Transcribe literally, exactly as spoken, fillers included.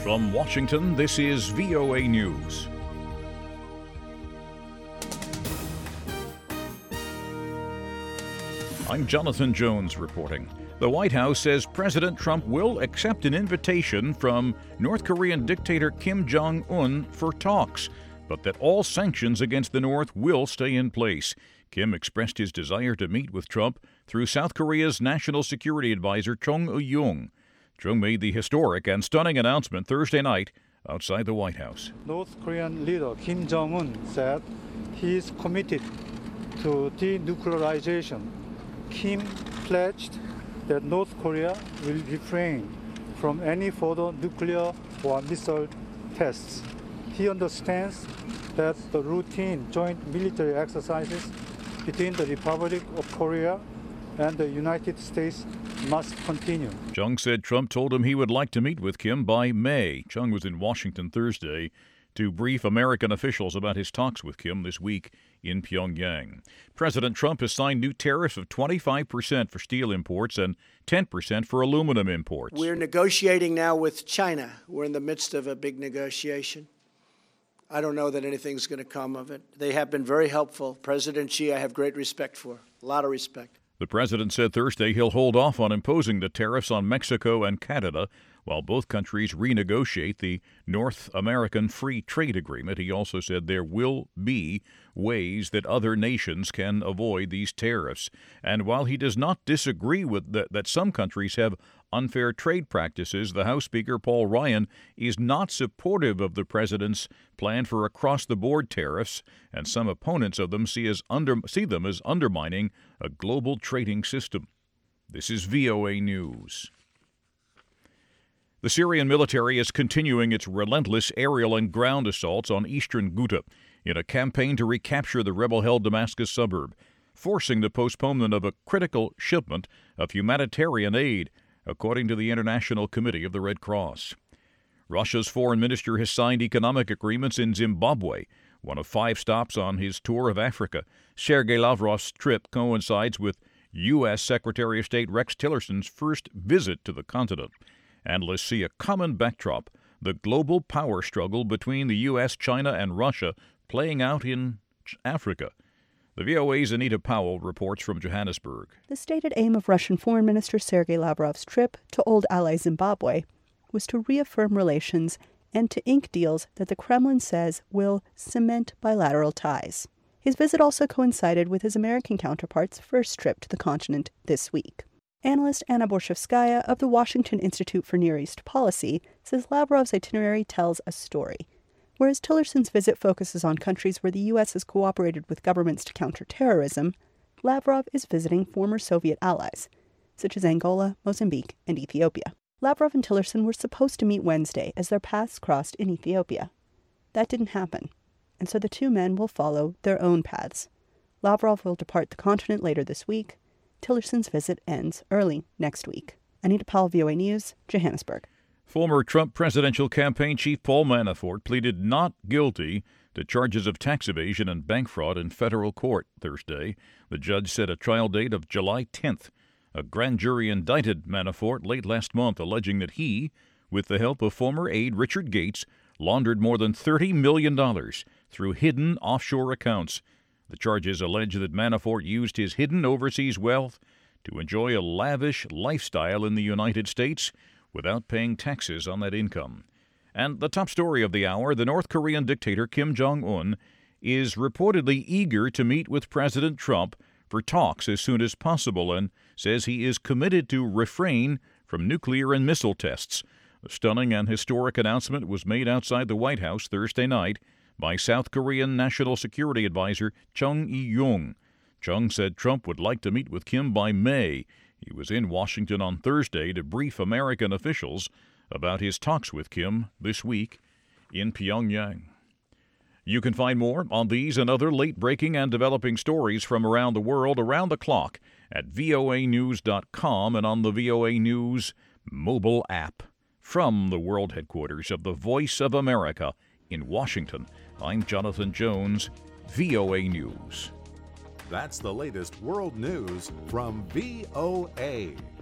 From Washington, this is V O A News. I'm Jonathan Jones reporting. The White House says President Trump will accept an invitation from North Korean dictator Kim Jong-un for talks, but that all sanctions against the North will stay in place. Kim expressed his desire to meet with Trump through South Korea's National Security Advisor Chung Eui-yong. Chung made the historic and stunning announcement Thursday night outside the White House. North Korean leader Kim Jong-un said he is committed to denuclearization. Kim pledged that North Korea will refrain from any further nuclear or missile tests. He understands that the routine joint military exercises between the Republic of Korea and the United States must continue. Chung said Trump told him he would like to meet with Kim by May. Chung was in Washington Thursday to brief American officials about his talks with Kim this week in Pyongyang. President Trump has signed new tariffs of twenty-five percent for steel imports and ten percent for aluminum imports. We're negotiating now with China. We're in the midst of a big negotiation. I don't know that anything's going to come of it. They have been very helpful. President Xi, I have great respect for, a lot of respect. The president said Thursday he'll hold off on imposing the tariffs on Mexico and Canada while both countries renegotiate the North American Free Trade Agreement. He also said there will be ways that other nations can avoid these tariffs. And while he does not disagree with the, that some countries have unfair trade practices, the House Speaker Paul Ryan is not supportive of the president's plan for across-the-board tariffs, and some opponents of them see, as under, see them as undermining a global trading system. This is V O A News. The Syrian military is continuing its relentless aerial and ground assaults on eastern Ghouta in a campaign to recapture the rebel-held Damascus suburb, forcing the postponement of a critical shipment of humanitarian aid, according to the International Committee of the Red Cross. Russia's foreign minister has signed economic agreements in Zimbabwe, one of five stops on his tour of Africa. Sergei Lavrov's trip coincides with U S. Secretary of State Rex Tillerson's first visit to the continent. Analysts see a common backdrop, the global power struggle between the U S, China, and Russia playing out in Africa. The V O A's Anita Powell reports from Johannesburg. The stated aim of Russian Foreign Minister Sergei Lavrov's trip to old ally Zimbabwe was to reaffirm relations and to ink deals that the Kremlin says will cement bilateral ties. His visit also coincided with his American counterpart's first trip to the continent this week. Analyst Anna Borshevskaya of the Washington Institute for Near East Policy says Lavrov's itinerary tells a story. Whereas Tillerson's visit focuses on countries where the U S has cooperated with governments to counter terrorism, Lavrov is visiting former Soviet allies, such as Angola, Mozambique, and Ethiopia. Lavrov and Tillerson were supposed to meet Wednesday as their paths crossed in Ethiopia. That didn't happen, and so the two men will follow their own paths. Lavrov will depart the continent later this week. Tillerson's visit ends early next week. Anita Powell, V O A News, Johannesburg. Former Trump presidential campaign chief Paul Manafort pleaded not guilty to charges of tax evasion and bank fraud in federal court Thursday. The judge set a trial date of July tenth. A grand jury indicted Manafort late last month, alleging that he, with the help of former aide Richard Gates, laundered more than thirty million dollars through hidden offshore accounts. The charges allege that Manafort used his hidden overseas wealth to enjoy a lavish lifestyle in the United States without paying taxes on that income. And the top story of the hour, the North Korean dictator Kim Jong-un is reportedly eager to meet with President Trump for talks as soon as possible and says he is committed to refrain from nuclear and missile tests. The stunning and historic announcement was made outside the White House Thursday night by South Korean National Security Advisor Chung Eui-yong. Chung said Trump would like to meet with Kim by May. He was in Washington on Thursday to brief American officials about his talks with Kim this week in Pyongyang. You can find more on these and other late-breaking and developing stories from around the world around the clock at V O A news dot com and on the V O A News mobile app. From the world headquarters of the Voice of America in Washington, I'm Jonathan Jones, V O A News. That's the latest world news from V O A.